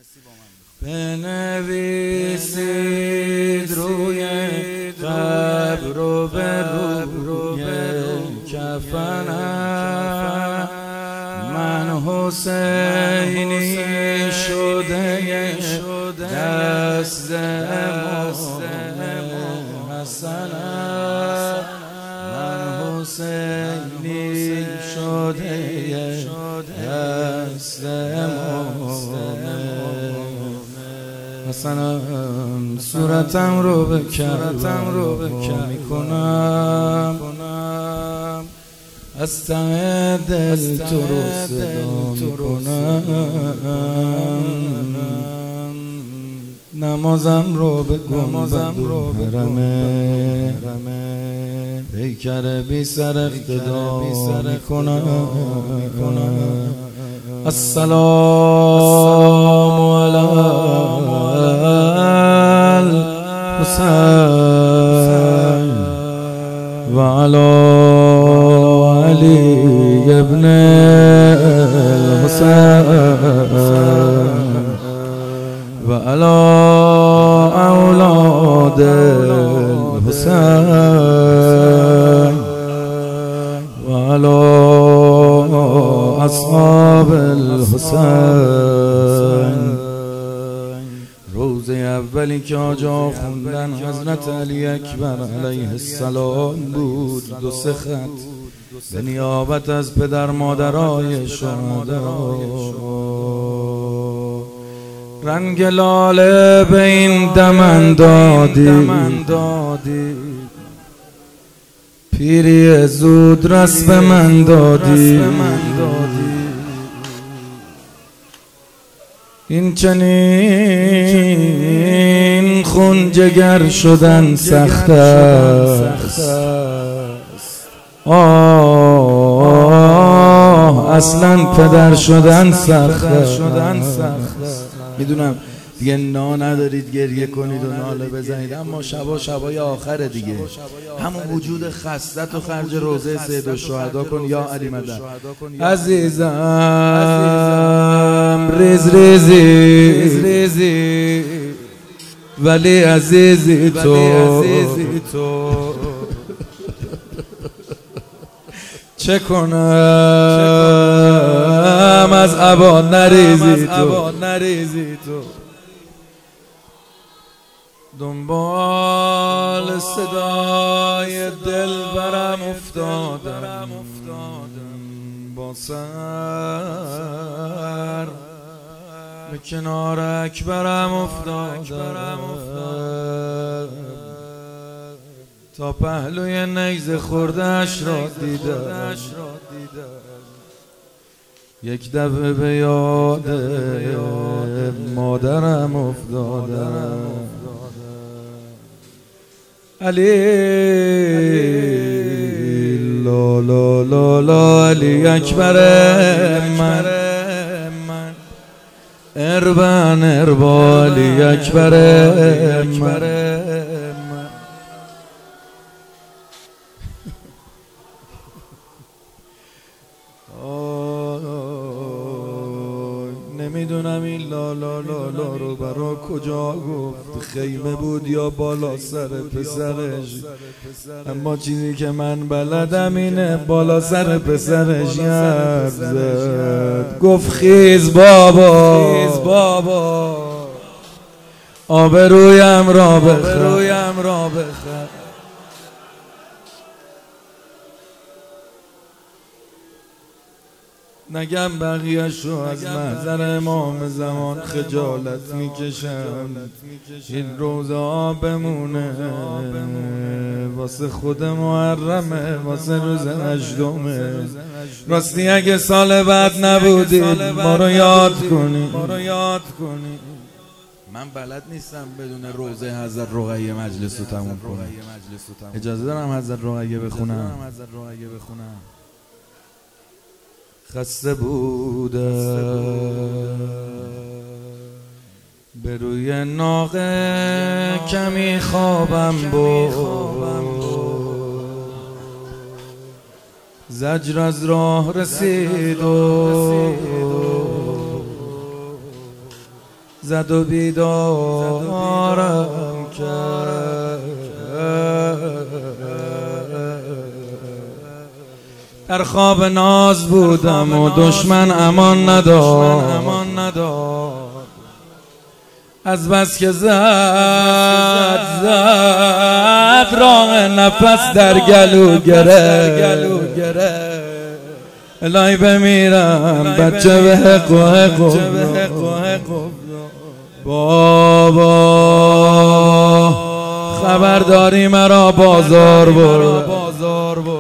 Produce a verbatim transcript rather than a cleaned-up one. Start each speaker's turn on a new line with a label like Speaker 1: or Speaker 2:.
Speaker 1: بنویسید روی قبر و به روی کفنم من حسینی شده دست امام حسنم من حسینی شده دست امام حسنم صورتم رو به کربلا میکنم از ته دل تو رو صدا میکنم نمازم رو به گنبد و حرمه پیکر بی سر اقتدا میکنم السلام علی الحسین و علی علی ابن الحسین و علی اولاد الحسین و علی اصحاب الحسین. روزه اولی که آجا خوندن حضرت علی اکبر علیه السلام بود، دو سه خط به نیابت از پدر مادرای شهدا رنگ لاله به این دمن دادی، پیری زود رس به من دادی. این چنین خون جگر شدن سخت است، آه اصلا پدر شدن سخت است. میدونم دیگه نا ندارید گریه کنید و ناله بزنید، اما شبا شبای آخره دیگه، همون وجود خستت و خرج روزه سید الشهدا کن یا علی مدد. عزیزم ریز ریزی ولی عزیزی تو، چه کنم از عبا نریزی تو. دنبال صدای دل برم افتادم با سر به کنار اکبرم افتادم تا پهلوی نیزه خورده‌اش را دیدم. یک دفعه به یاد مادرم افتادم. علی لا لا لا لا علی اکبر من اربن اربا علی اکبر من. نمیدونم این لا لا لا لا رو برا کجا گفت، خیمه بود یا بالا سر پسرش، اما چیزی که من بلدم اینه بالا سر پسرش حرف زد، گفت خیز بابا آبرویم را بخر. نگم بقیه‌شو از محضر امام زمان خجالت میکشم، این روزا بمونه واسه خود محرمه، واسه روز هشتمه. راستی اگه سال بعد نبودید ما رو یاد کنی. من بلد نیستم بدون روزه حضرت رقیه مجلس رو تموم کنم. اجازه دارم حضرت رقیه بخونم؟ خسته بودم به روی ناقه کمی خوابم بود، زجر از راه رسید و زد و بیدارم کرد. در خواب ناز بودم و دشمن امان نداد، از بس که زد زد راه نفس در گلو گرفت. الهی بمیرم بچه به حق و حق بابا خبرداری مرا بازار برد.